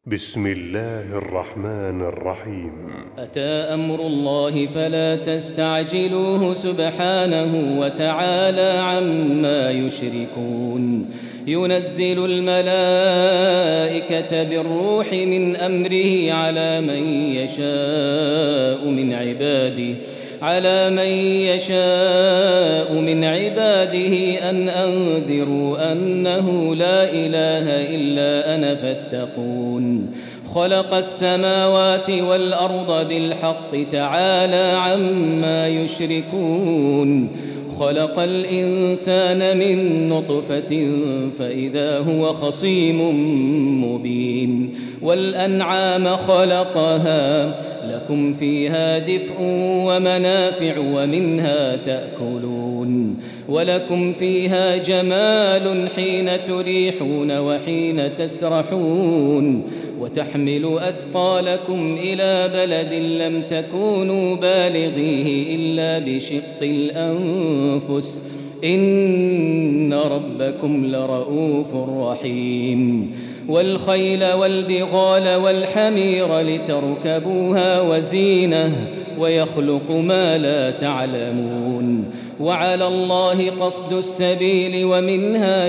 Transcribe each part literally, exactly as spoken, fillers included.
بسم الله الرحمن الرحيم. أتى أمر الله فلا تستعجلوه سبحانه وتعالى عما يشركون. ينزل الملائكة بالروح من أمره على من يشاء من عباده على من يشاء من عباده أن أنذروا أنه لا إله إلا أنا فاتقون. خلق السماوات والأرض بالحق تعالى عما يشركون. خلق الإنسان من نطفة فإذا هو خصيم مبين. والأنعام خلقها لكم فيها دفء ومنافع ومنها تأكلون. ولكم فيها جمال حين تريحون وحين تسرحون. وتحمل أثقالكم إلى بلد لم تكونوا بالغيه إلا بشق الأنفس إن ربكم لرؤوف رحيم. والخيل والبغال والحمير لتركبوها وزينة ويخلق ما لا تعلمون. وعلى الله قصد السبيل ومنها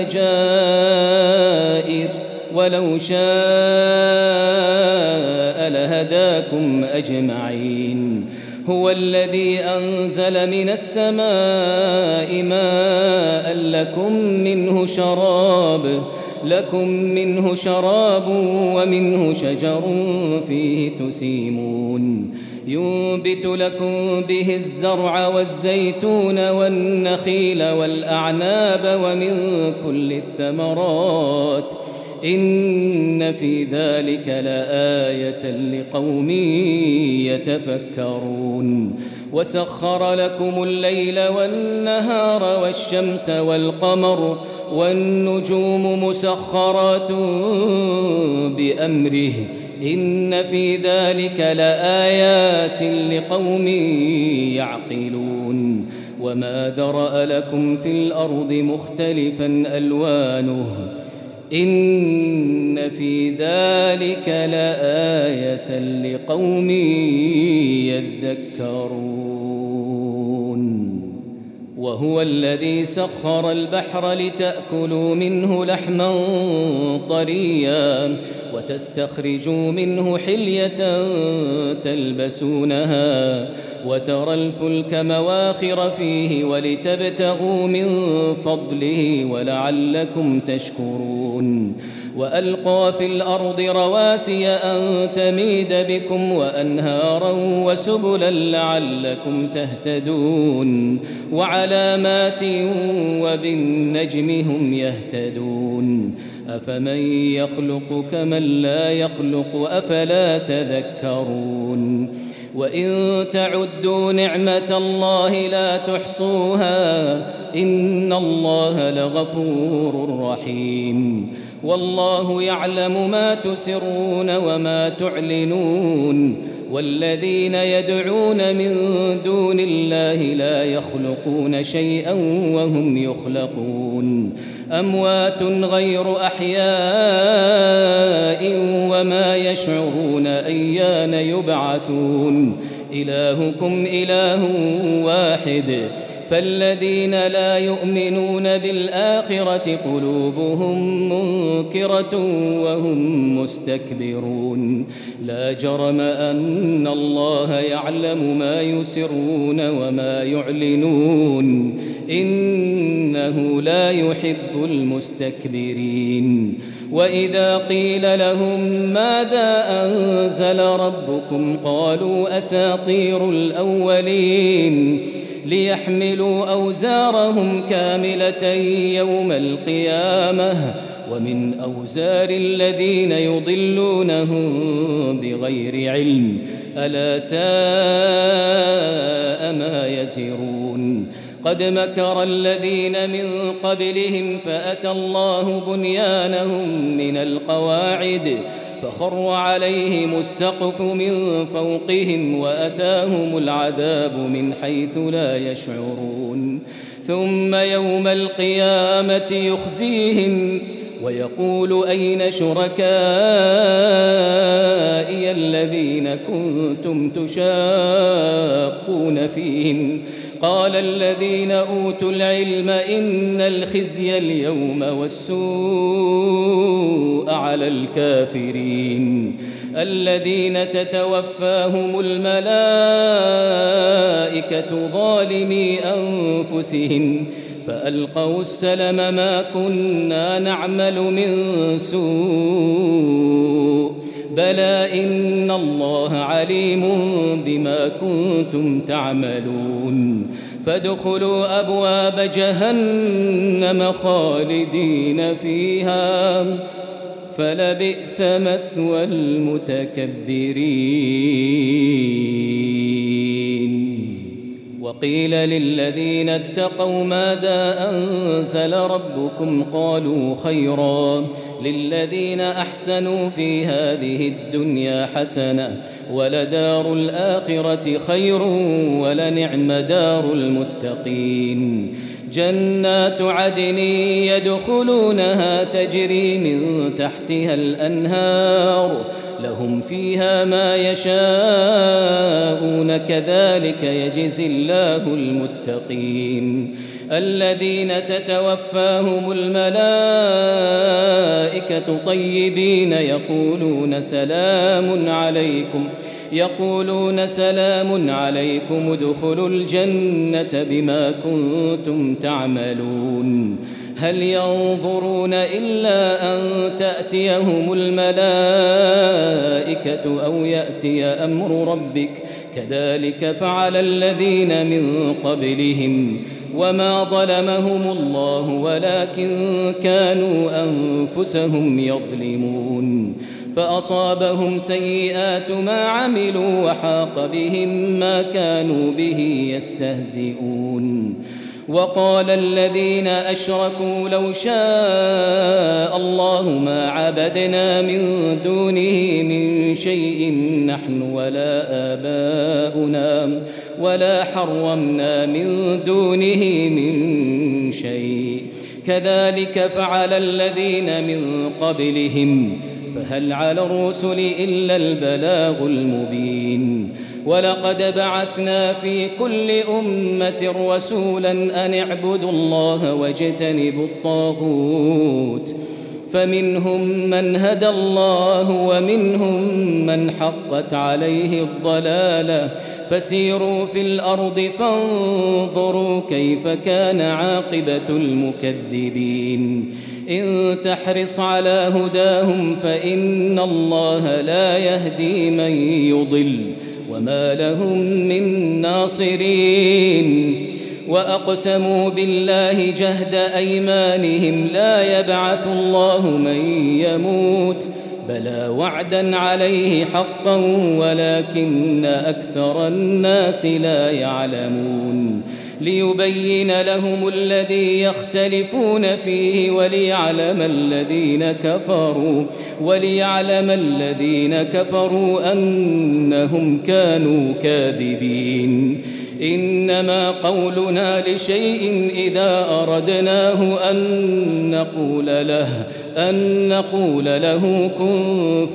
جائر ولو شاء لهداكم أجمعين. هو الذي أنزل من السماء ماء لكم منه شراب لكم منه شراب ومنه شجر فيه تسيمون. ينبت لكم به الزرع والزيتون والنخيل والأعناب ومن كل الثمرات إن في ذلك لآية لقوم يتفكرون. وسخر لكم الليل والنهار والشمس والقمر والنجوم مسخرات بأمره إن في ذلك لآيات لقوم يعقلون. وما ذرأ لكم في الأرض مختلفا ألوانه إن في ذلك لآية لقوم يذكرون. وهو الذي سخر البحر لتأكلوا منه لحما طريا وتستخرجوا منه حلية تلبسونها وترى الفلك مواخر فيه ولتبتغوا من فضله ولعلكم تشكرون. وألقى في الأرض رواسي أن تميد بكم وأنهارا وسبلا لعلكم تهتدون. وعلامات وبالنجم هم يهتدون. أفمن يخلق كمن لا يخلق أفلا تذكرون. وإن تعدوا نعمة الله لا تحصوها إن الله لغفور رحيم. والله يعلم ما تسرون وما تعلنون. والذين يدعون من دون الله لا يخلقون شيئا وهم يخلقون. أموات غير أحياء وما يشعرون أيان يبعثون. إلهكم إله واحد فالذين لا يؤمنون بالآخرة قلوبهم منكرة وهم مستكبرون. لا جرم أن الله يعلم ما يسرون وما يعلنون إنه لا يحب المستكبرين. وإذا قيل لهم ماذا أنزل ربكم قالوا أساطير الأولين ليحملوا أوزارهم كاملة يوم القيامة ومن أوزار الذين يضلونهم بغير علم ألا ساء ما يزرون. قد مكر الذين من قبلهم فأتى الله بنيانهم من القواعد فخر عليهم السقف من فوقهم وأتاهم العذاب من حيث لا يشعرون. ثم يوم القيامة يخزيهم ويقول أين شركائي الذين كنتم تشاقون فيهم قال الذين أوتوا العلم إن الخزي اليوم والسوء على الكافرين الذين تتوفاهم الملائكة ظالمي أنفسهم فألقوا السلم ما كنا نعمل من سوء بلى إن الله عليم بما كنتم تعملون فادخلوا أبواب جهنم خالدين فيها فلبئس مثوى المتكبرين. وقيل للذين اتقوا ماذا أنزل ربكم قالوا خيرا للذين أحسنوا في هذه الدنيا حسنة ولدار الآخرة خير ولنعم دار المتقين جنات عدن يدخلونها تجري من تحتها الأنهار لهم فيها ما يشاءون كذلك يجزي الله المتقين الذين تتوفاهم الملائكة طيبين يقولون سلام عليكم يقولون سلام عليكم ادخلوا الجنة بما كنتم تعملون هل ينظرون إلا أن تأتيهم الملائكة أو يأتي أمر ربك كذلك فعل الذين من قبلهم وما ظلمهم الله ولكن كانوا أنفسهم يظلمون فأصابهم سيئات ما عملوا وحاق بهم ما كانوا به يستهزئون وقال الذين أشركوا لو شاء الله ما عبدنا من دونه من شيء نحن ولا آباؤنا ولا حرمنا من دونه من شيء كذلك فعل الذين من قبلهم فهل على الرسل إلا البلاغ المبين ولقد بعثنا في كل أمة رسولا أن اعبدوا الله واجتنبوا الطاغوت فمنهم من هدى الله ومنهم من حقت عليه الضلالة فسيروا في الأرض فانظروا كيف كان عاقبة المكذبين إن تحرص على هداهم فإن الله لا يهدي من يضل وما لهم من ناصرين وأقسموا بالله جهد أيمانهم لا يبعث الله من يموت بلى وعدا عليه حقا ولكن أكثر الناس لا يعلمون ليبين لهم الذي يختلفون فيه وليعلم الذين كفروا وليعلم الذين كفروا أنهم كانوا كاذبين إنما قولنا لشيء إذا أردناه أن نقول له أن نقول له كن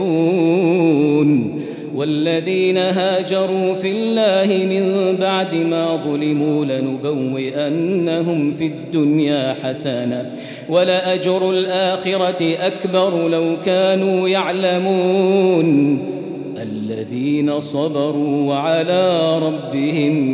فيكون والذين هاجروا في الله من بعد ما ظلموا لنبوئنهم في الدنيا حسنة ولأجر الآخرة أكبر لو كانوا يعلمون الذين صبروا وعلى ربهم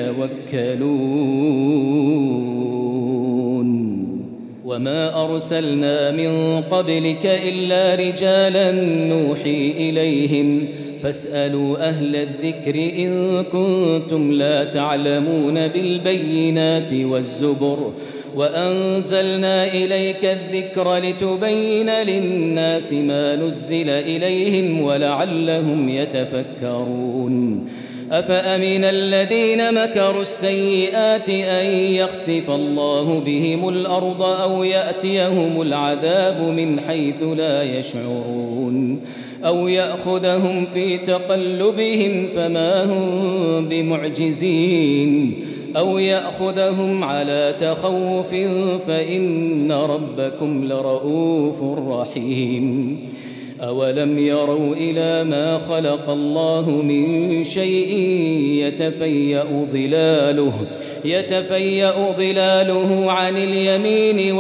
يتوكلون وما أرسلنا من قبلك إلا رجالا نوحي إليهم فاسألوا أهل الذكر إن كنتم لا تعلمون بالبينات والزبر وأنزلنا إليك الذكر لتبين للناس ما نزل إليهم ولعلهم يتفكرون أفأمن الذين مكروا السيئات أن يخسف الله بهم الأرض أو يأتيهم العذاب من حيث لا يشعرون أو يأخذهم في تقلبهم فما هم بمعجزين أو يأخذهم على تخوف فإن ربكم لرؤوف رحيم أولم يروا إلى ما خلق الله من شيء يتفيأ ظلاله يتفيأ ظلاله عن اليمين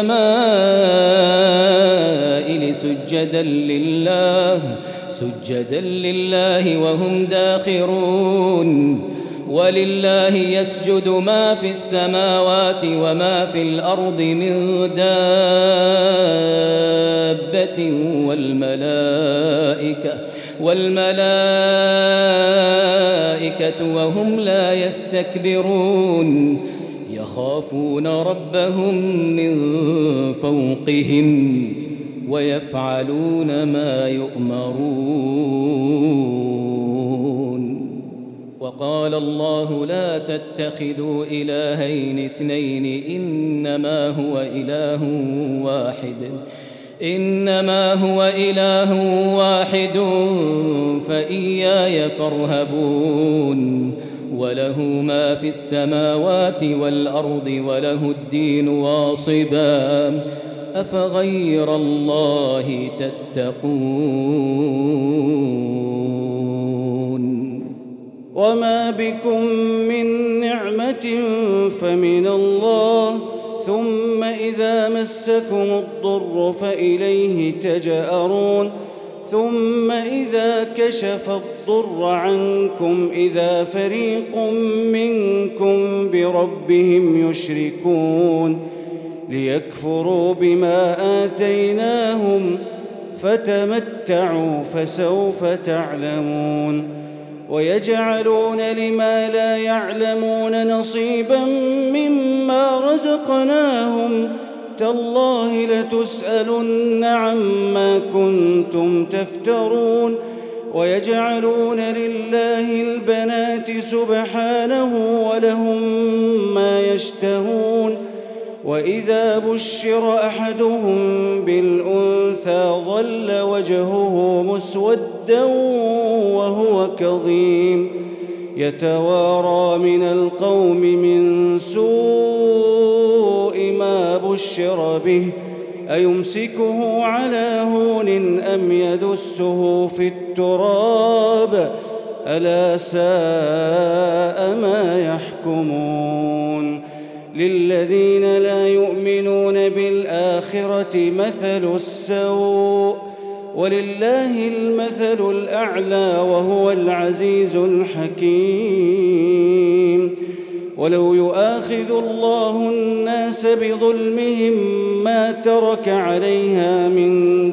والشمائل سجدا لله سجدا لله وهم داخرون ولله يسجد ما في السماوات وما في الأرض من دابة والملائكة والملائكة وهم لا يستكبرون يخافون ربهم من فوقهم ويفعلون ما يؤمرون. وقال الله لا تتخذوا إلهين اثنين إنما هو إله واحد إنما هو إله واحد فإياي فارهبون وله ما في السماوات والأرض وله الدين واصبا أفغير الله تتقون. وما بكم من نعمة فمن الله ثم إذا مسكم الضر فإليه تجأرون ثم إذا كشف الضر عنكم إذا فريق منكم بربهم يشركون ليكفروا بما آتيناهم فتمتعوا فسوف تعلمون. ويجعلون لما لا يعلمون نصيبا مما رزقناهم تالله لتسألن عما كنتم تفترون. ويجعلون لله البنات سبحانه ولهم ما يشتهون. وإذا بشر أحدهم بالأنثى ظل وجهه مسودا وهو كظيم يتوارى من القوم من سوء ما بشر به أيمسكه على هون أم يدسه في التراب ألا ساء ما يحكمون. للذين لا يؤمنون بالآخرة مثل السوء ولله المثل الأعلى وهو العزيز الحكيم. ولو يؤاخذ الله الناس بظلمهم ما ترك عليها من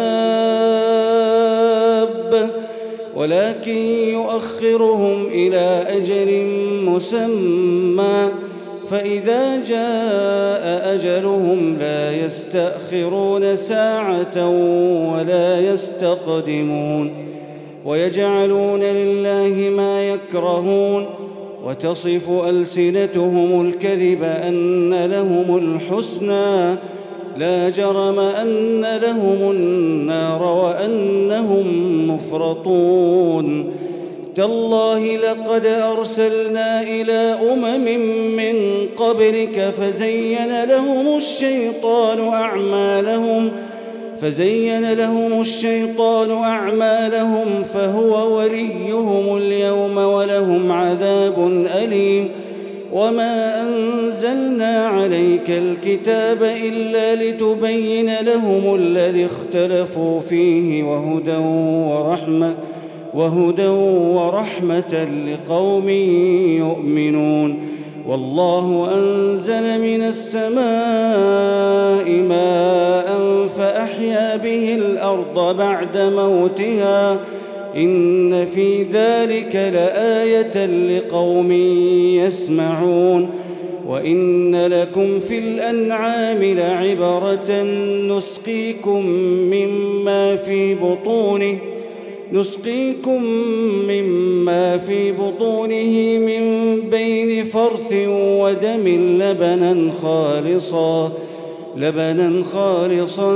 دابة ولكن يؤخرهم إلى أجل مسمى فإذا جاء أجلهم لا يستأخرون ساعة ولا يستقدمون. ويجعلون لله ما يكرهون وتصف ألسنتهم الكذب أن لهم الحسنى لا جرم أن لهم النار وأنهم مفرطون. تالله لقد أرسلنا إلى أمم من قبلك فزين لهم الشيطان أعمالهم فزين لهم الشيطان أعمالهم فهو وليهم اليوم ولهم عذاب أليم. وما أنزلنا عليك الكتاب إلا لتبين لهم الذي اختلفوا فيه وهدى ورحمة وهدى ورحمة لقوم يؤمنون. والله أنزل من السماء ماء فأحيا به الأرض بعد موتها إن في ذلك لآية لقوم يسمعون. وإن لكم في الأنعام لعبرة نسقيكم مما في بطونه نسقيكم مما في بطونه من بين فرث ودم لبنا خالصا لبنا خالصا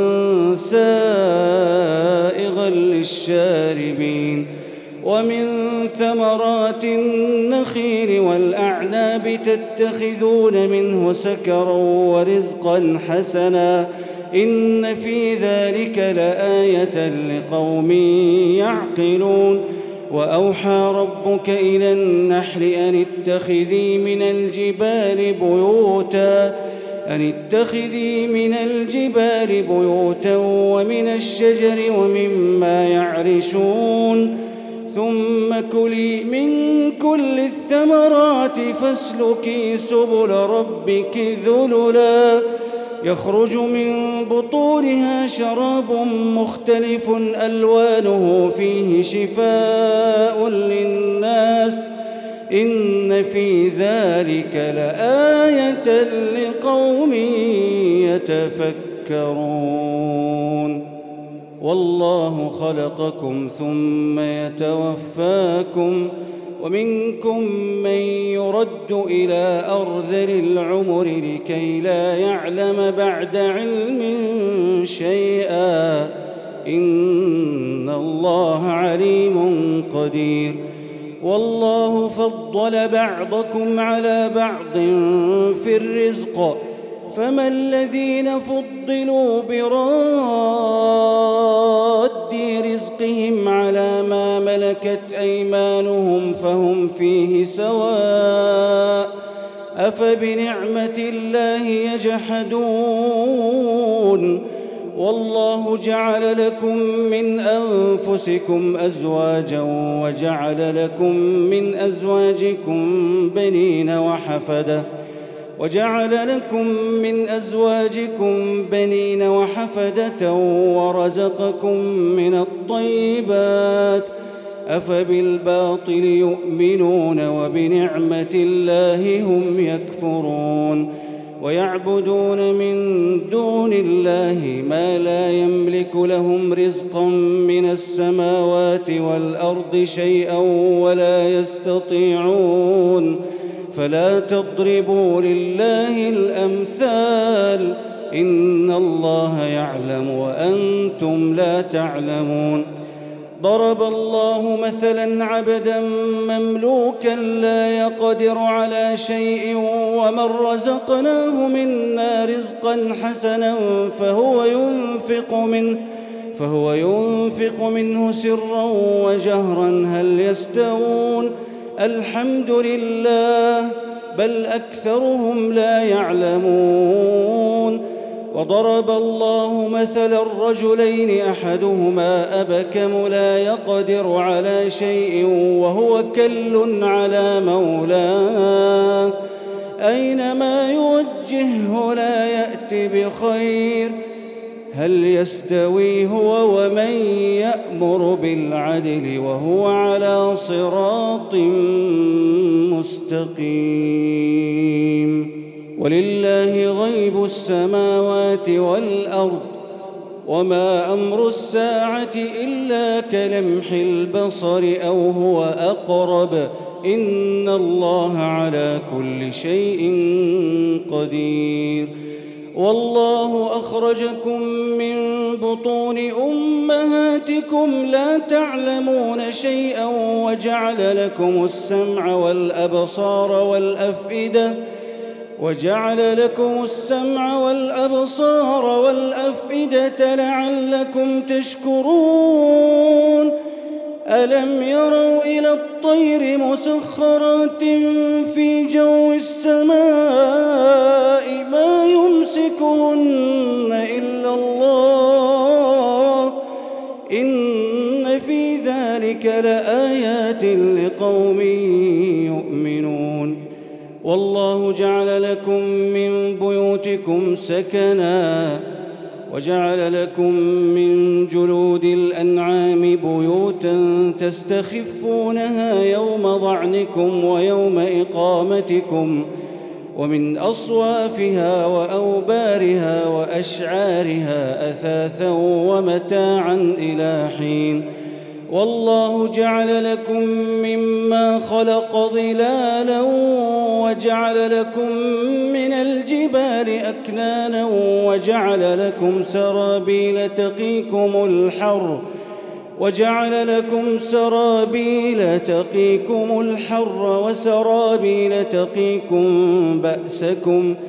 سائغا للشاربين. ومن ثمرات النخيل والأعناب تتخذون منه سكرا ورزقا حسنا إن في ذلك لآية لقوم يعقلون وأوحى ربك إلى النحل أن اتخذي من الجبال بيوتا أن اتخذي من الجبال بيوتا ومن الشجر ومما يعرشون ثم كلي من كل الثمرات فاسلكي سبل ربك ذللا يخرج من بطونها شراب مختلف ألوانه فيه شفاء للناس إن في ذلك لآية لقوم يتفكرون والله خلقكم ثم يتوفاكم ومنكم من يرد إلى أرذل العمر لكي لا يعلم بعد علم شيئا إن الله عليم قدير والله فضل بعضكم على بعض في الرزق فما الذين فضلوا براد رزقهم على ما ملكت أيمانهم فهم فيه سواء أفبنعمة الله يجحدون والله جعل لكم من أنفسكم أزواجا وجعل لكم من أزواجكم بنين وحفدة وجعل لكم من أزواجكم بنين وحفدة ورزقكم من الطيبات أفبالباطل يؤمنون وبنعمة الله هم يكفرون ويعبدون من دون الله ما لا يملك لهم رزقا من السماوات والأرض شيئا ولا يستطيعون فلا تضربوا لله الأمثال إن الله يعلم وأنتم لا تعلمون ضرب الله مثلا عبدا مملوكا لا يقدر على شيء ومن رزقناه منا رزقا حسنا فهو ينفق منه فهو ينفق منه سرا وجهرا هل يستوون الحمد لله بل أكثرهم لا يعلمون وضرب الله مثلا الرجلين أحدهما أبكم لا يقدر على شيء وهو كل على مولاه أينما يوجهه لا يأتي بخير هل يستوي هو ومن يأمر بالعدل وهو على صراط مستقيم ولله غيب السماوات والأرض وما أمر الساعة إلا كلمح البصر أو هو أقرب إن الله على كل شيء قدير والله أخرجكم من بطون أمهاتكم لا تعلمون شيئا وجعل لكم السمع والأبصار والأفئدة وجعل لكم السمع والأبصار والأفئدة لعلكم تشكرون ألم يروا إلى الطير مسخرات في جو السماء ما يمسكهن إلا الله إن في ذلك لآيات لقوم يؤمنون والله جعل لكم من بيوتكم سكنا وجعل لكم من جلود الأنعام بيوتا تستخفونها يوم ظعنكم ويوم إقامتكم ومن أصوافها وأوبارها وأشعارها أثاثا ومتاعا إلى حين والله جعل لكم مما خلق ظلالا وجعل لكم من الجبال أكنانا وجعل لكم سرابيل تقيكم الحر وجعل لكم سرابيل تقيكم الحر وسرابيل تقيكم بأسكم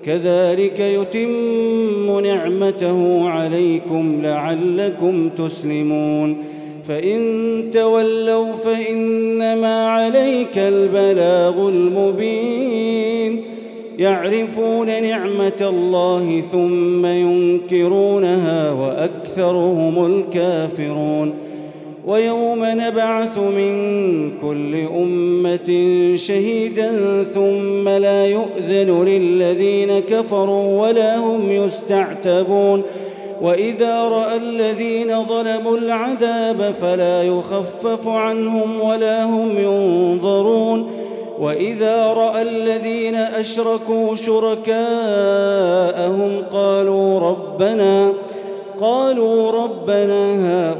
كذلك يتم نعمته عليكم لعلكم تسلمون فإن تولوا فإنما عليك البلاغ المبين يعرفون نعمة الله ثم ينكرونها وأكثرهم الكافرون ويوم نبعث من كل أمة شهيدا ثم لا يؤذن للذين كفروا ولا هم يستعتبون وإذا رأى الذين ظلموا العذاب فلا يخفف عنهم ولا هم ينظرون وإذا رأى الذين أشركوا شركاءهم قالوا ربنا قالوا ربنا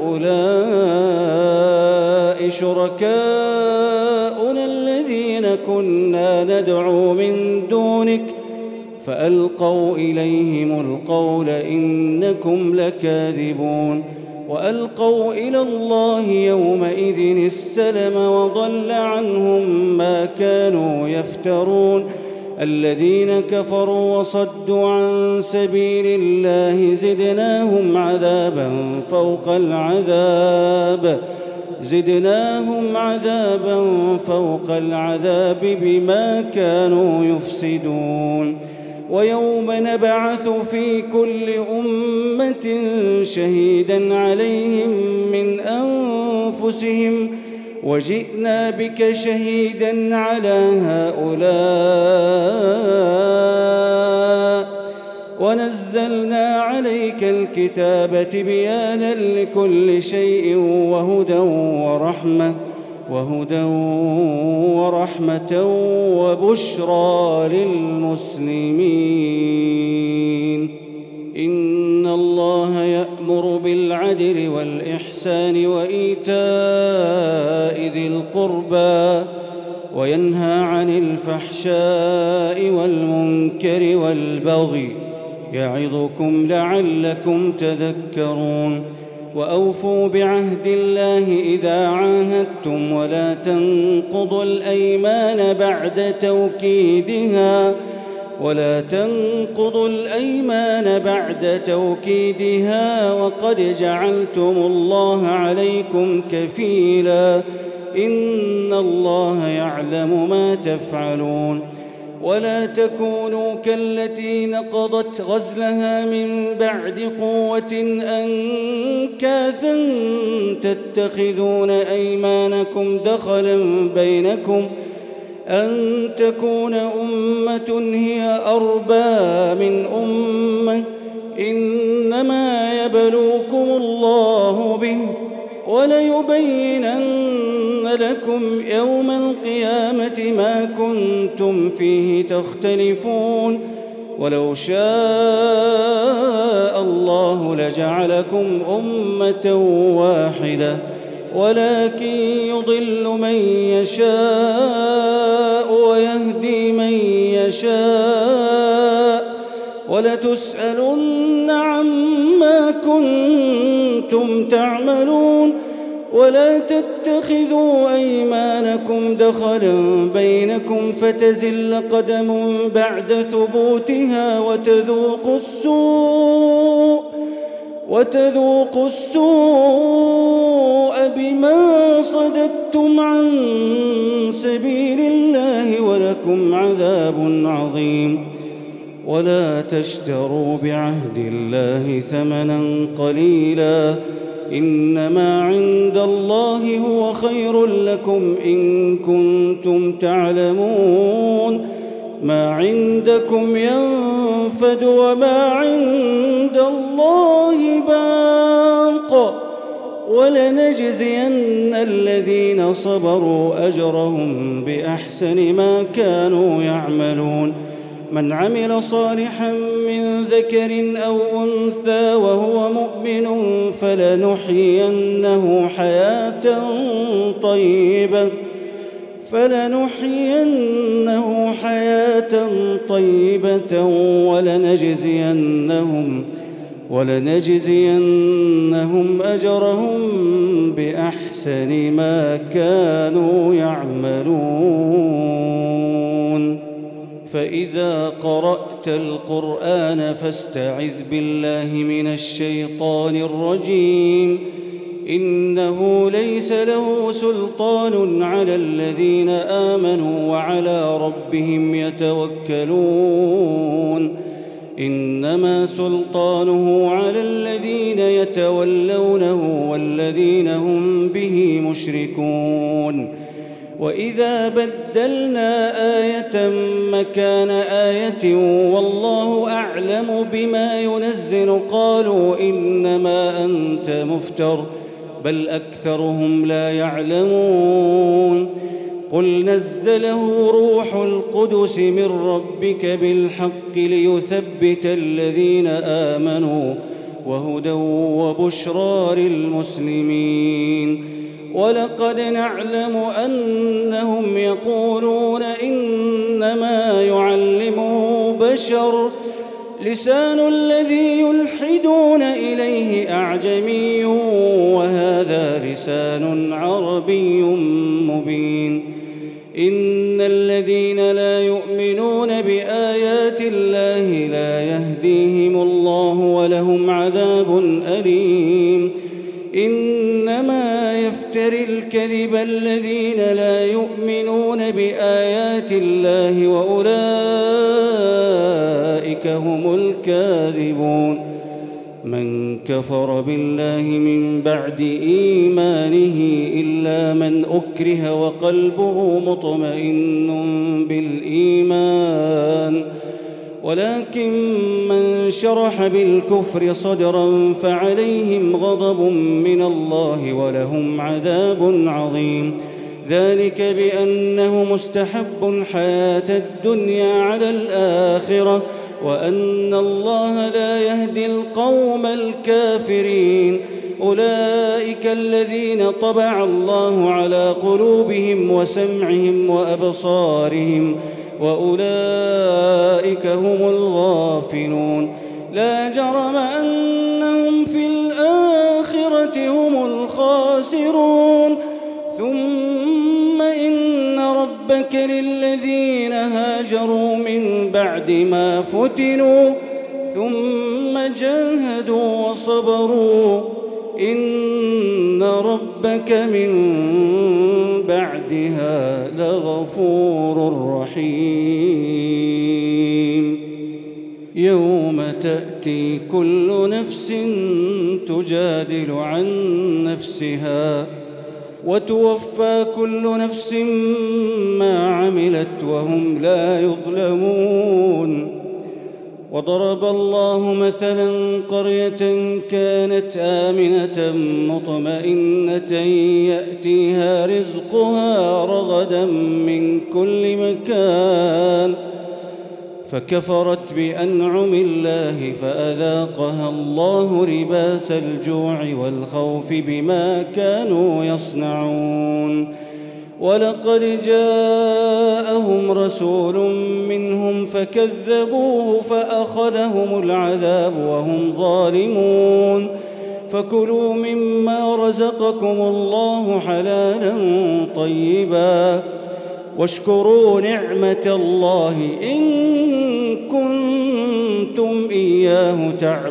هؤلاء شركاؤنا الذين كنا ندعو من دونك فألقوا إليهم القول إنكم لكاذبون وألقوا إلى الله يومئذ السلم وضل عنهم ما كانوا يفترون الذين كفروا وصدوا عن سبيل الله زدناهم عذابا فوق العذاب زدناهم عذابا فوق العذاب بما كانوا يفسدون ويوم نبعث في كل أمة شهيدا عليهم من أنفسهم وجئنا بك شهيدا على هؤلاء ونزلنا عليك الكتاب تبيانا لكل شيء وهدى ورحمة وهدى ورحمة وبشرى للمسلمين إن الله يأمر بالعدل والإحسان وإيتاء ذي القربى وينهى عن الفحشاء والمنكر والبغي يعظكم لعلكم تذكرون وأوفوا بعهد الله إذا عاهدتم ولا تنقضوا الأيمان بعد توكيدها ولا تنقضوا الأيمان بعد توكيدها وقد جعلتم الله عليكم كفيلا إن الله يعلم ما تفعلون ولا تكونوا كالتي نقضت غزلها من بعد قوة أنكاثا تتخذون أيمانكم دخلا بينكم أن تكون أمة هي أربى من أمة إنما يبلوكم الله به وليبينن لكم يوم القيامة ما كنتم فيه تختلفون ولو شاء الله لجعلكم أمة واحدة ولكن يضل من يشاء ويهدي من يشاء ولتسألن عما كنتم تعملون ولا تتخذوا أيمانكم دخلا بينكم فتزل قدم بعد ثبوتها وتذوقوا السوء وتذوقوا السوء بما صددتم عن سبيل الله ولكم عذاب عظيم ولا تشتروا بعهد الله ثمنا قليلا إنما عند الله هو خير لكم إن كنتم تعلمون ما عندكم ينفد وما عند الله باق ولنجزين الذين صبروا أجرهم بأحسن ما كانوا يعملون من عمل صالحا من ذكر أو أنثى وهو مؤمن فلنحيينه حياة طيبة فلنحيينه حياة طيبة ولنجزينهم ولنجزينهم أجرهم بأحسن ما كانوا يعملون فإذا قرأت القرآن فاستعذ بالله من الشيطان الرجيم إنه ليس له سلطان على الذين آمنوا وعلى ربهم يتوكلون إنما سلطانه على الذين يتولونه والذين هم به مشركون وإذا بدلنا آية مكان آية والله أعلم بما ينزل قالوا إنما أنت مفتر بل أكثرهم لا يعلمون قل نزله روح القدس من ربك بالحق ليثبت الذين آمنوا وهدى وبشرى للمسلمين ولقد نعلم أنهم يقولون إنما يعلمه بشر لسان الذي يلحدون إليه أعجمي وهذا لسان عربي مبين إن الذين لا يؤمنون بآيات الله لا يهديهم الله ولهم عذاب أليم إنما يفتري الكذب الذين لا يؤمنون بآيات الله وأولئك هم الكاذبون من كفر بالله من بعد إيمانه إلا من أكره وقلبه مطمئن بالإيمان ولكن من شرح بالكفر صدرا فعليهم غضب من الله ولهم عذاب عظيم ذلك بأنه مستحب الحياة الدنيا على الآخرة وأن الله لا يهدي القوم الكافرين أولئك الذين طبع الله على قلوبهم وسمعهم وأبصارهم وأولئك هم الغافلون لا جرم أنهم في الآخرة هم الخاسرون ثم إن ربك للذين هاجروا من بعد ما فتنوا ثم جاهدوا وصبروا إن ربك من بعدها لغفور رحيم يوم تأتي كل نفس تجادل عن نفسها وتوفى كل نفس ما عملت وهم لا يظلمون وضرب الله مثلا قرية كانت آمنة مطمئنة يأتيها رزقها رغدا من كل مكان فكفرت بأنعم الله فأذاقها الله لباس الجوع والخوف بما كانوا يصنعون ولقد جاءهم رسول منهم فكذبوه فأخذهم العذاب وهم ظالمون فكلوا مما رزقكم الله حلالا طيبا واشكروا نعمة الله إن كنتم إياه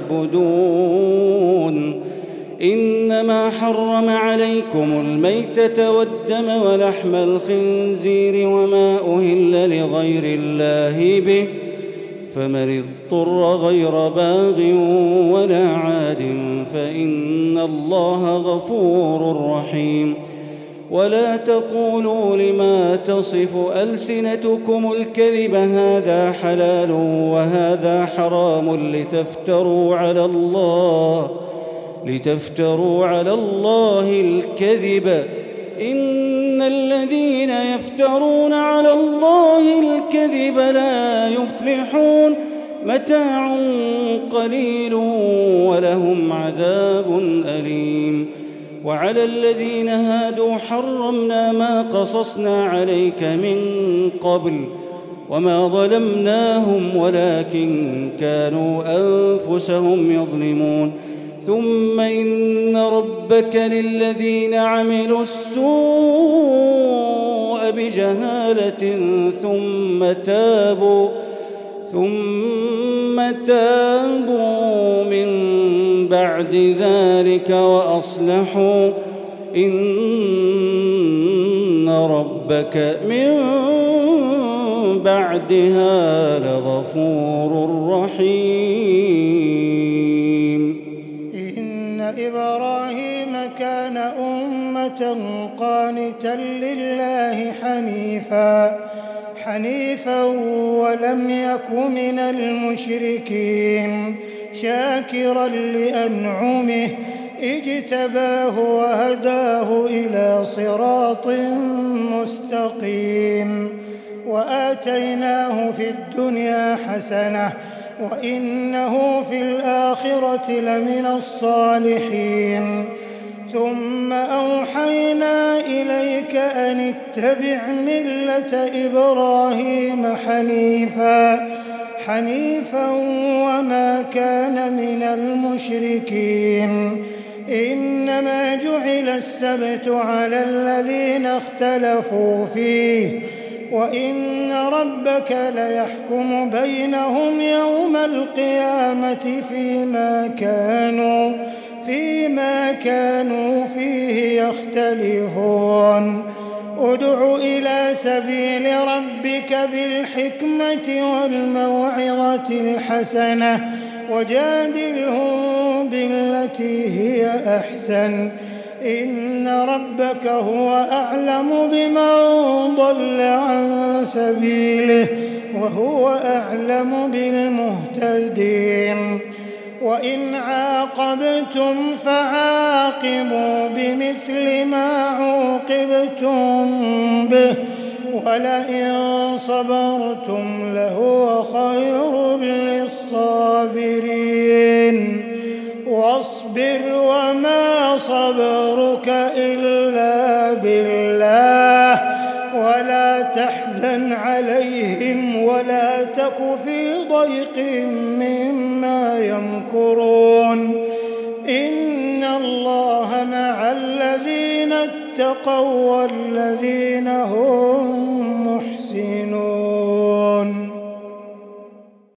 تعبدون إنما حرم عليكم الميتة والدم ولحم الخنزير وما أهل لغير الله به فمن اضطر غير باغ ولا عاد فإن الله غفور رحيم ولا تقولوا لما تصف ألسنتكم الكذب هذا حلال وهذا حرام لتفتروا على الله لتفتروا على الله الكذب إن الذين يفترون على الله الكذب لا يفلحون متاع قليل ولهم عذاب أليم وعلى الذين هادوا حرمنا ما قصصنا عليك من قبل وما ظلمناهم ولكن كانوا أنفسهم يظلمون ثم إن ربك للذين عملوا السوء بجهالة ثم تابوا ثم تابوا من بعد ذلك وأصلحوا إن ربك من بعدها لغفور رحيم. إن إبراهيم كان أمة قانتا لله حنيفا حنيفا ولم يك من المشركين شاكرا لأنعمه اجتباه وهداه إلى صراط مستقيم وآتيناه في الدنيا حسنة وإنه في الآخرة لمن الصالحين. ثم أوحينا إليك أن اتبع ملة إبراهيم حنيفا حنيفا وما كان من المشركين. إنما جعل السبت على الذين اختلفوا فيه وإن ربك ليحكم بينهم يوم القيامة فيما كانوا فيما كانوا فيه يختلفون. ادع إلى سبيل ربك بالحكمة والموعظة الحسنة وجادلهم بالتي هي أحسن إن ربك هو أعلم بمن ضل عن سبيله وهو أعلم بالمهتدين. وإن عاقبتم فعاقبوا بمثل ما عوقبتم به ولئن صبرتم لهو خير للصابرين. واصبر وما صبرك إلا بالله ولا تحزن عليهم ولا تك في ضيق مما يمكرون. إن الله مع الذين اتقوا والذين هم محسنون.